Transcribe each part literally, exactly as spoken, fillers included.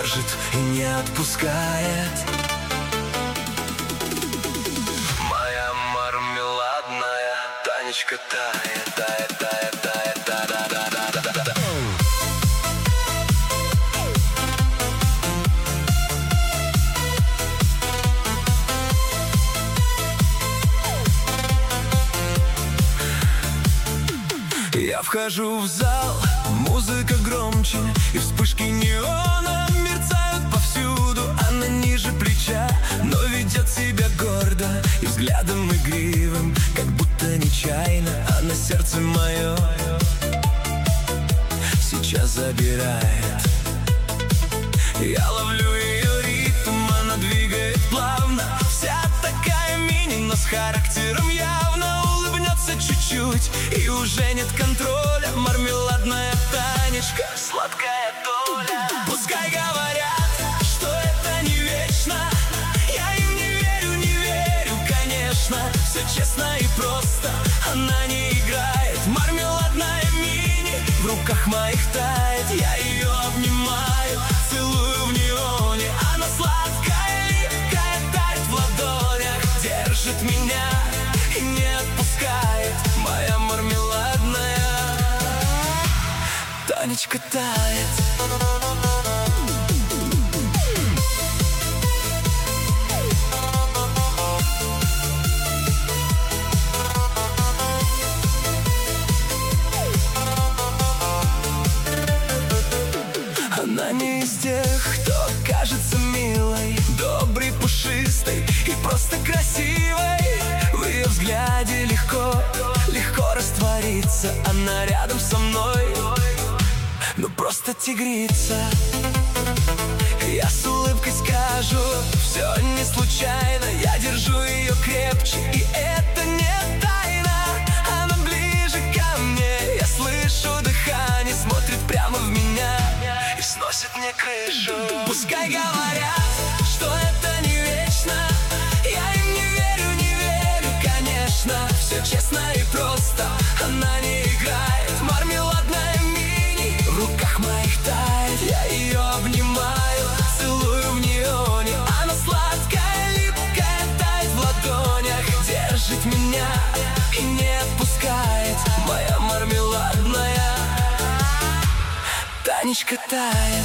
держит и не отпускает. Моя мармеладная Танечка тает, тает, тает, тает, да-да-да-да-да-да. Я вхожу в зал, музыка громче, и вспышки неона мерцают повсюду. Она ниже плеча, но ведет себя гордо и взглядом игривым, как будто нечаянно она сердце мое сейчас забирает. Я ловлю ее ритм, она двигает плавно, вся такая мини, но с характером явно. Улыбнется чуть-чуть, и уже нет контроля. Мармеладная Танечка, сладкая доля. Пускай говорят, что это не вечно, я им не верю, не верю, конечно. Все честно и просто, она не играет. Мармеладная мини в руках моих тает. Я ее обнимаю, целую в неоне. Она сладкая, липкая, тает в ладонях. Держит меня и не отпускает. Моя мармеладная Танечка тает. Она не из тех, кто кажется милой, доброй, пушистой и просто красивой. В ее взгляде легко, легко раствориться. Она рядом со мной, ну просто тигрица. Я с улыбкой скажу, все не случайно. Я держу ее крепче, и это не тайна. Она ближе ко мне, я слышу дыхание, смотрит прямо в меня и сносит мне крышу. Пускай говорят, что это не вечно, я им не верю, не верю, конечно. Все честно и просто, она не играет. Мармеладная мини в руках моих тает. Я ее обнимаю, целую в неоне. Она сладкая, липкая, тает в ладонях. Держит меня и не отпускает. Моя мармеладная Танечка тает.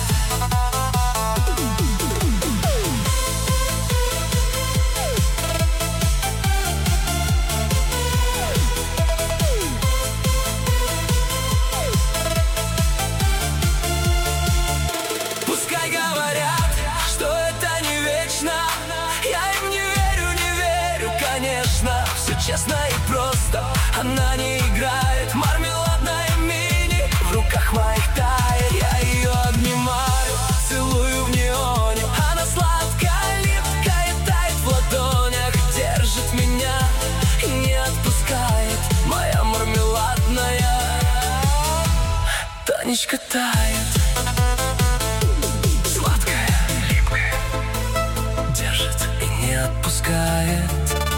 Пускай говорят, что это не вечно, я им не верю, не верю, конечно. Все честно и просто, она не играет. Мармеладная мини в руках моих тает. Я ее обнимаю, целую в неоне. Она сладкая, липкая, тает в ладонях. Держит меня и не отпускает. Моя мармеладная Танечка тает. Сладкая, липкая, держит и не отпускает.